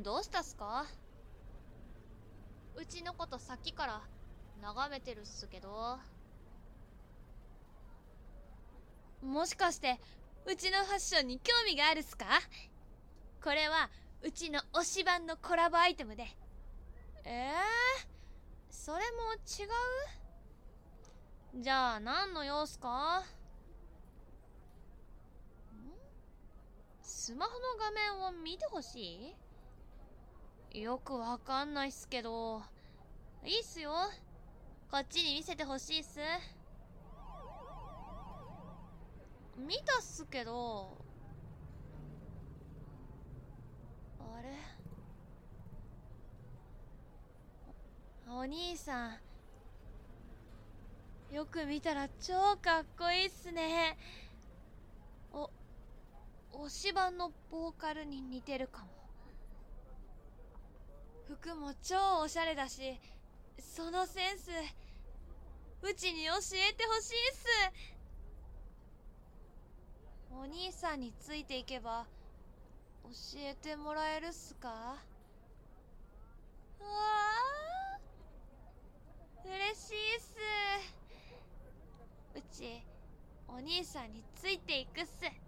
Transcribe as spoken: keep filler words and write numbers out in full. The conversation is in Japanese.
どうしたっすか？うちのことさっきから眺めてるっすけど。もしかしてうちのファッションに興味があるっすか？これはうちの推し版のコラボアイテムで。えー、それも違う？じゃあ何の用っすか？ん？スマホの画面を見てほしい？よくわかんないっすけど、いいっすよ。こっちに見せてほしいっす。見たっすけど。あれ、お兄さん、よく見たら超かっこいいっすね。お、推し版のボーカルに似てるかも。服も超おしゃれだし、そのセンスうちに教えてほしいっす。お兄さんについていけば教えてもらえるっすか？わあ、嬉しいっす。うちお兄さんについていくっす。